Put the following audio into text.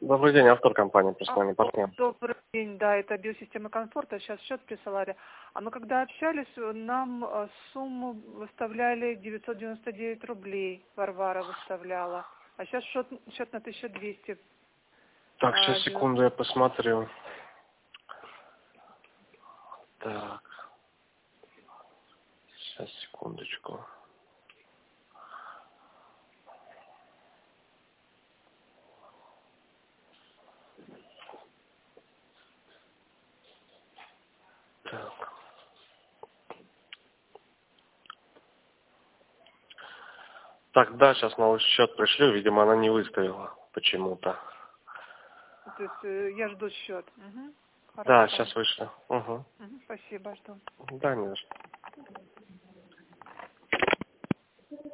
Добрый день, автор компании «Персональный партнер». Добрый день, да, это биосистема комфорта, сейчас счет присылали. А мы когда общались, нам сумму выставляли 999 рублей, Варвара выставляла. А сейчас счет на 1200. Так, сейчас, секунду, я посмотрю. Так, сейчас, секундочку. Так. Так, да, сейчас новый счет пришлю, видимо, она не выставила почему-то. То есть я жду счет. Угу. Да, сейчас вышло. Угу. Спасибо, жду. Да, не за что.